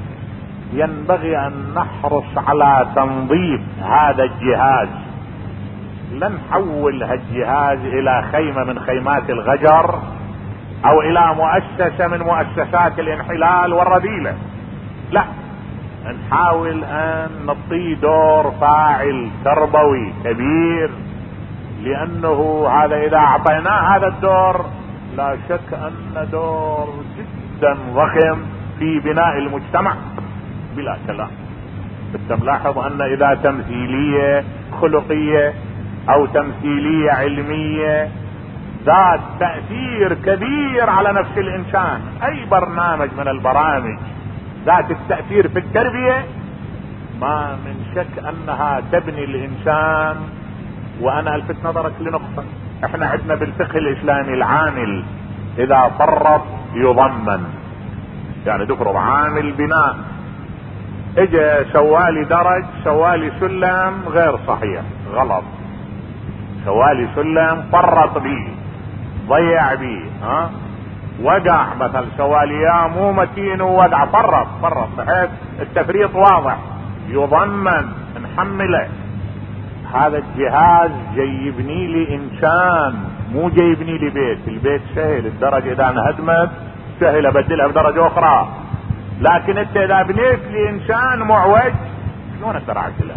ينبغي ان نحرص على تنظيف هذا الجهاز. لن نحول هالجهاز الى خيمة من خيمات الغجر او الى مؤسسة من مؤسسات الانحلال والرذيلة، لا، نحاول ان نعطيه دور فاعل تربوي كبير، لانه هذا اذا اعطيناه هذا الدور لا شك ان دور جدا ضخم في بناء المجتمع بلا كلام. انت ملاحظ ان اذا تمثيلية خلقية او تمثيلية علمية ذات تأثير كبير على نفس الانسان، اي برنامج من البرامج ذات التأثير في التربية ما من شك انها تبني الانسان. وانا الفت نظرك لنقطة، احنا عندنا بالفقه الاسلامي العامل اذا فرط يضمن، يعني تفرض عامل بناء اجى سوالي درج سوالي سلم غير صحيح غلط، سوالي سلم فرط بيه ضيع بيه، ها وقع مثلا سوالي يا مو متين ووقع فرط فرط بحيث التفريط واضح، يضمن نحمله. هذا الجهاز جاي يبني لي انسان مو جاي يبني لي بيت، البيت سهل، الدرجة اذا انهدمت سهل ابدلها بدرجة اخرى، لكن انت اذا بنيت لي انسان معوج شلون اقدر اعدلها؟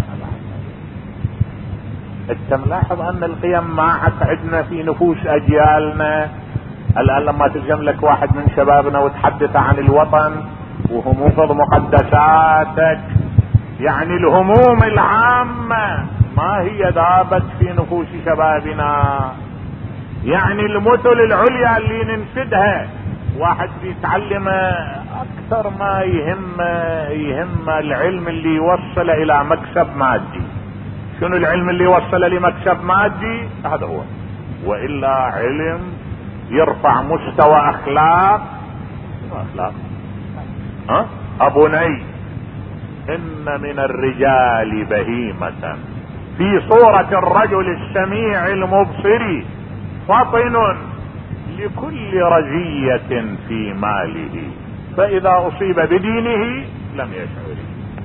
انت ملاحظ ان القيم ما عاد عندنا في نفوس اجيالنا. الان لما تلزم لك واحد من شبابنا وتحدث عن الوطن وهموم مقدساتك، يعني الهموم العامة ما هي ذابت في نفوس شبابنا، يعني المثل العليا اللي ننشدها واحد بيتعلم اكثر ما يهم يهم العلم اللي يوصل الى مكسب مادي. شنو العلم اللي يوصل لمكسب مادي؟ هذا هو، والا علم يرفع مستوى اخلاق. اخلاق ها ابني ان من الرجال بهيمة في صورة الرجل السميع المبصر فطن لكل رزية في ماله فاذا اصيب بدينه لم يشعر.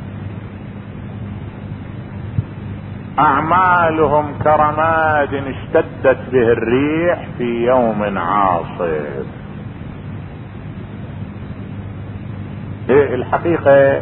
اعمالهم كرماد اشتدت به الريح في يوم عاصف. إيه الحقيقة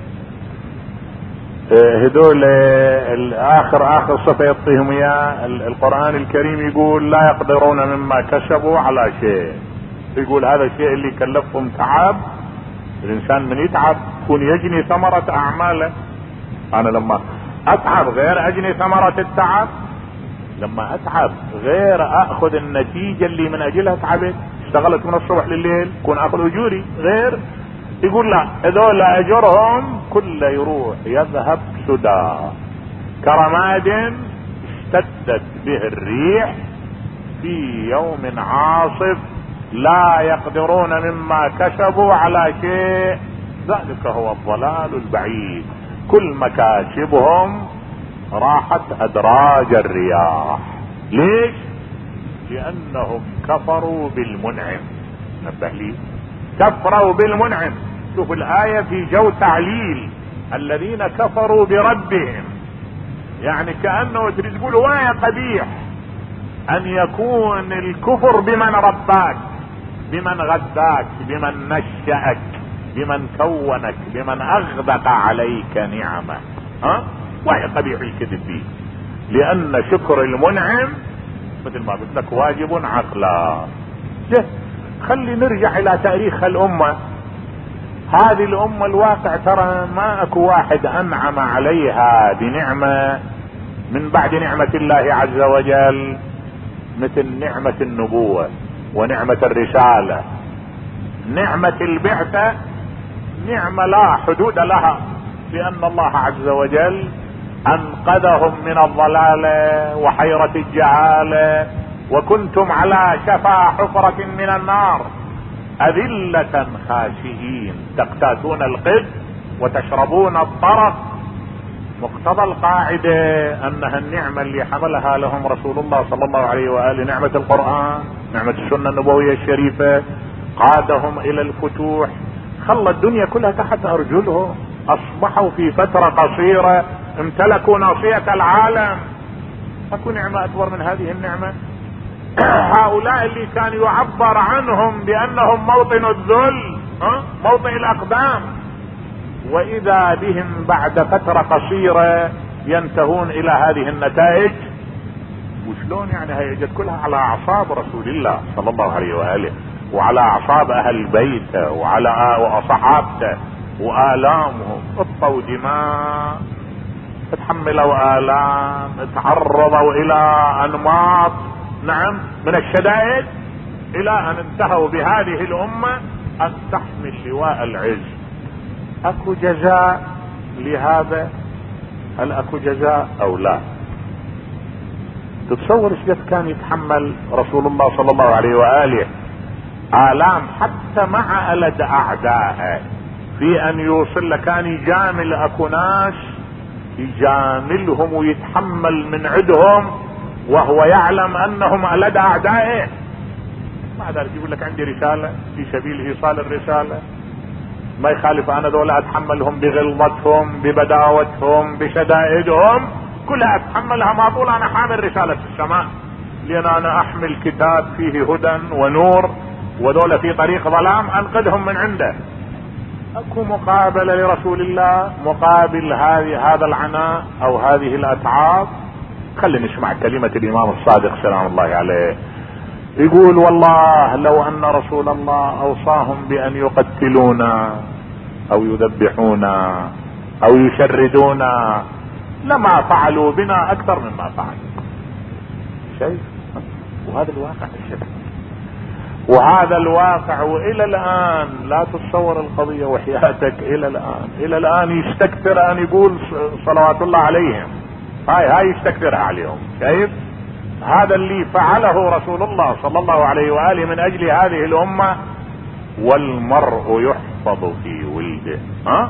هذول الاخر اخر صفة يعطيهم اياه القرآن الكريم، يقول لا يقدرون مما كسبوا على شيء. يقول هذا الشيء اللي كلفهم تعب، الانسان من يتعب يكون يجني ثمرة اعماله. انا لما اتعب غير اجني ثمرة التعب، لما اتعب غير اخذ النتيجة اللي من اجلها تعبت. اشتغلت من الصبح لليل كون اخذ اجوري غير. يقول لا، هذول اجرهم كله يروح يذهب سدى كرماد اشتدت به الريح في يوم عاصف لا يقدرون مما كسبوا على شيء ذلك هو الضلال البعيد. كل مكاسبهم راحت ادراج الرياح. ليش؟ لانهم كفروا بالمنعم. نبه لي، كفروا بالمنعم. شوف الآية في جو تعليل الذين كفروا بربهم، يعني كأنه تريد تقول وايا قبيح ان يكون الكفر بمن رباك، بمن غذاك، بمن نشأك، بمن كونك، بمن اغدق عليك نعمة. ها وايا قبيح الكذب فيه، لان شكر المنعم مثل ما قلت لك واجب عقلا. خلي نرجع الى تاريخ الامة. هذه الامة الواقع ترى ما اكو واحد انعم عليها بنعمة من بعد نعمة الله عز وجل مثل نعمة النبوة ونعمة الرسالة. نعمة البعثة نعمة لا حدود لها، لان الله عز وجل انقذهم من الضلال وحيرة الجهالة، وكنتم على شفا حفرة من النار أذلة خاشعين تقتاتون القد وتشربون الطرف. مقتضى القاعدة انها النعمة اللي حملها لهم رسول الله صلى الله عليه وآله، نعمة القرآن، نعمة السنة النبوية الشريفة، قادهم الى الفتوح، خلى الدنيا كلها تحت ارجلهم، اصبحوا في فترة قصيرة امتلكوا ناصية العالم. اكو نعمة اكبر من هذه النعمة؟ هؤلاء اللي كان يعبر عنهم بانهم موطن الذل، موطن الاقدام، واذا بهم بعد فترة قصيرة ينتهون الى هذه النتائج. وشلون يعني؟ هي جت كلها على اعصاب رسول الله صلى الله عليه واله، وعلى اعصاب اهل بيته، وعلى صحابته، والامهم، اطوا دماء، تحملوا الام، تعرضوا الى انماط نعم من الشدائد، الى ان انتهوا بهذه الامة ان تحمل لواء العز. اكو جزاء لهذا؟ هل اكو جزاء او لا؟ تتصور ايش قد كان يتحمل رسول الله صلى الله عليه واله آلام حتى مع ألد اعدائه، في ان يوصل لك كان يجامل اكو ناس يجاملهم ويتحمل من عدهم وهو يعلم انهم ألد اعدائه. مع ذلك يقول لك عندي رسالة في سبيل ايصال الرسالة، ما يخالف انا ذولا اتحملهم بغلظتهم، ببداوتهم، بشدائدهم، كلها اتحملها، ما طول انا حامل رسالة السماء. لان انا احمل كتاب فيه هدى ونور وذولا في طريق ظلام انقذهم من عنده. اكو مقابلة لرسول الله مقابل هذه هذا العناء او هذه الاتعاب. خلينا نسمع كلمة الامام الصادق سلام الله عليه، يقول والله لو ان رسول الله اوصاهم بان يقتلونا او يذبحونا او يشردونا لما فعلوا بنا اكثر مما فعلوا. شيء وهذا الواقع الشديد، وهذا الواقع والى الان لا تتصور القضية وحياتك. الى الان الى الان يستكثر ان يقول صلوات الله عليهم، هاي هاي يستكثرها عليهم. شايف هذا اللي فعله رسول الله صلى الله عليه وآله من اجل هذه الامة. والمرء يحفظ في ولده. ها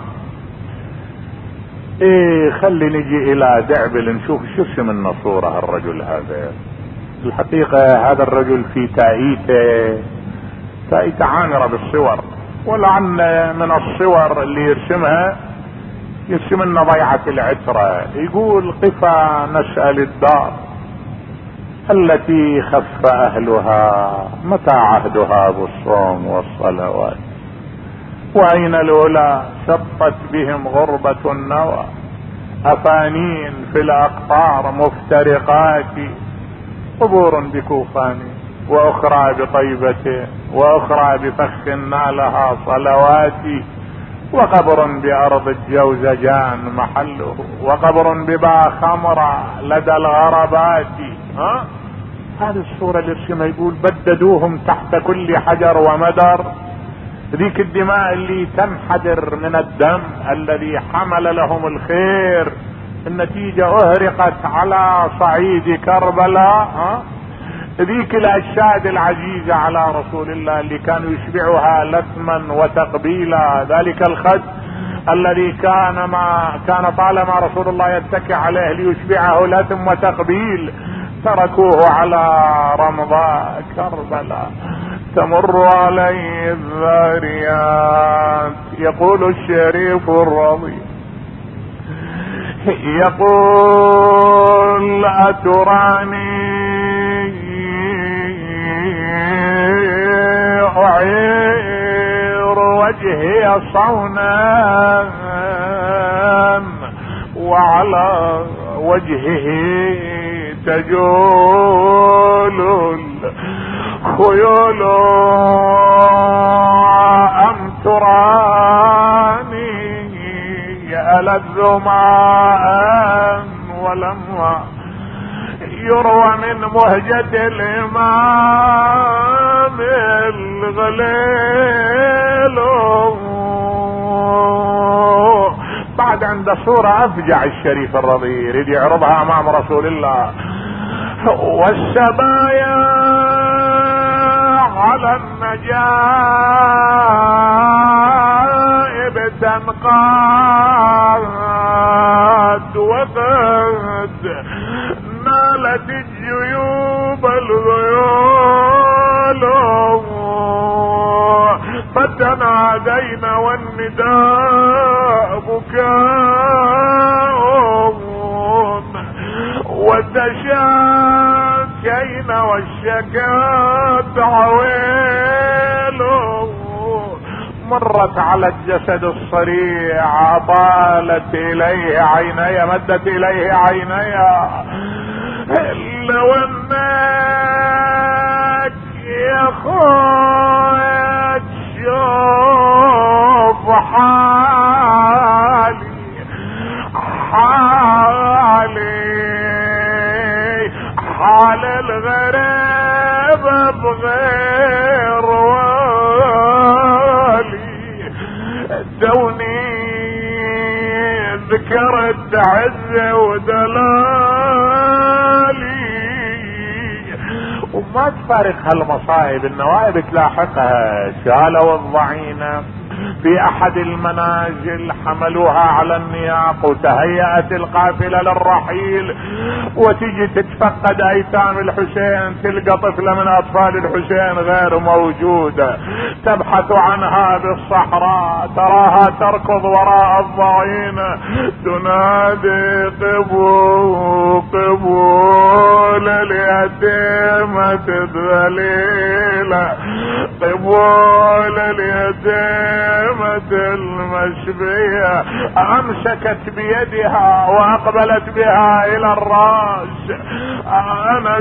ايه خلي نجي الى دعبل نشوف شو اسم النصورة الرجل هذا. الحقيقة هذا الرجل في تأييته تأييته عامرة بالصور، ولعل من الصور اللي يرسمها يرسم لنا ضيعة العترة. يقول قفا نسأل الدار التي خف اهلها متى عهدها بالصوم والصلوات، واين الاولى شطت بهم غربة النوى، افانين في الاقطار مفترقات، قبور بكوفان واخرى بطيبة واخرى بفخ نالها صلوات، وقبر بارض الجوزجان محله، وقبر ببا خمرة لدى الغربات. ها هذه الصورة اللي يرسمها يقول بددوهم تحت كل حجر ومدر. ذيك الدماء اللي تنحدر من الدم الذي حمل لهم الخير، النتيجة اهرقت على صعيد كربلاء. ها ذيك الاشاد العزيزة على رسول الله اللي كانوا يشبعها لثما وتقبيلا، ذلك الخد الذي كان ما كان طالما رسول الله يتكئ عليه ليشبعه لثم وتقبيل، تركوه على رمضاء كربلاء تمر عليه الذاريات. يقول الشريف الرضي يقول أتراني أعير وجهي صونا وعلى وجهه تجول الخيول، أم تراني ألذ ماء ولما يروى من مهجة الإمام الغليل. بعد عند صورة أفجع الشريف الرضي يريد يعرضها أمام رسول الله، والسبايا على النجائب تنقاد، وقد نالت الجيوب الغيول، فتنادينا والنداء بكاء، وتشاكينا والشكات عويل. مرت على الجسد الصريع طالت اليه عيني، مدت اليه عيني، لو انك يا خويا تشوف حالي حالي حال الغريب بغير والي، دوني ذكرت عزة ودلالي. وما تفارق هالمصائب النوائب تلاحقها، شالوا الضعينة في احد المنازل حملوها على النياق وتهيأت القافلة للرحيل، وتجي تتفقد ايتام الحسين، تلقى طفلة من اطفال الحسين غير موجودة، تبحث عنها بالصحراء، تراها تركض وراء الضعينة تنادي قبول قبول اليتيمة الذليلة، قبول اليتيمة المشبية. امسكت بيدها واقبلت بها الى الراس. انا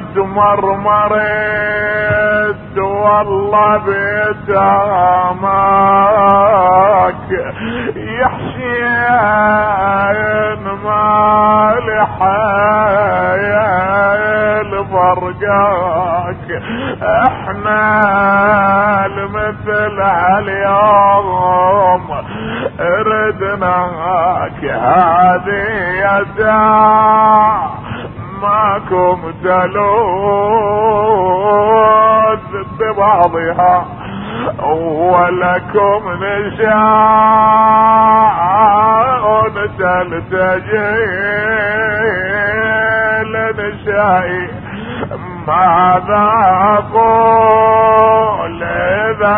تمرمرت والله بيتها ماك يا حسين مالي حيل برقاك، احنا المثل هاليوم ردناك، هذه يدا ماكم تلوذ ببعضها ولكم نساء تلتجي لنسائي. ماذا اقول اذا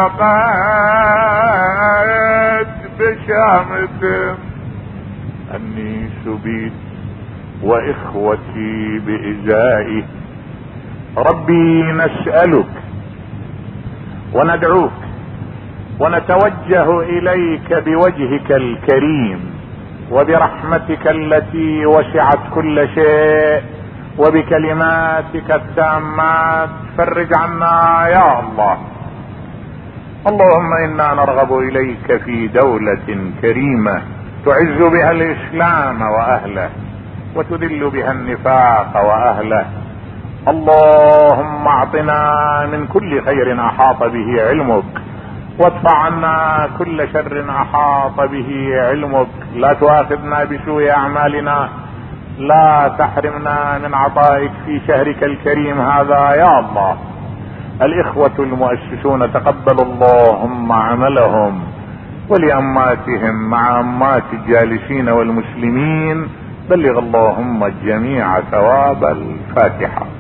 التقيت بشامة اني سبيت واخوتي بإزائي؟ ربي نسألك وندعوك ونتوجه اليك بوجهك الكريم وبرحمتك التي وسعت كل شيء وبكلماتك التامات، فرج عنا يا الله. اللهم انا نرغب اليك في دولة كريمة تعز بها الاسلام واهله وتذل بها النفاق واهله. اللهم اعطنا من كل خير احاط به علمك، وادفع عنا كل شر احاط به علمك. لا تؤاخذنا بسوء اعمالنا، لا تحرمنا من عطائك في شهرك الكريم هذا يا الله. الاخوة المؤسسون تقبل اللهم عملهم، ولأماتهم مع أمات الجالسين والمسلمين بلغ اللهم الجميع ثواب الفاتحة.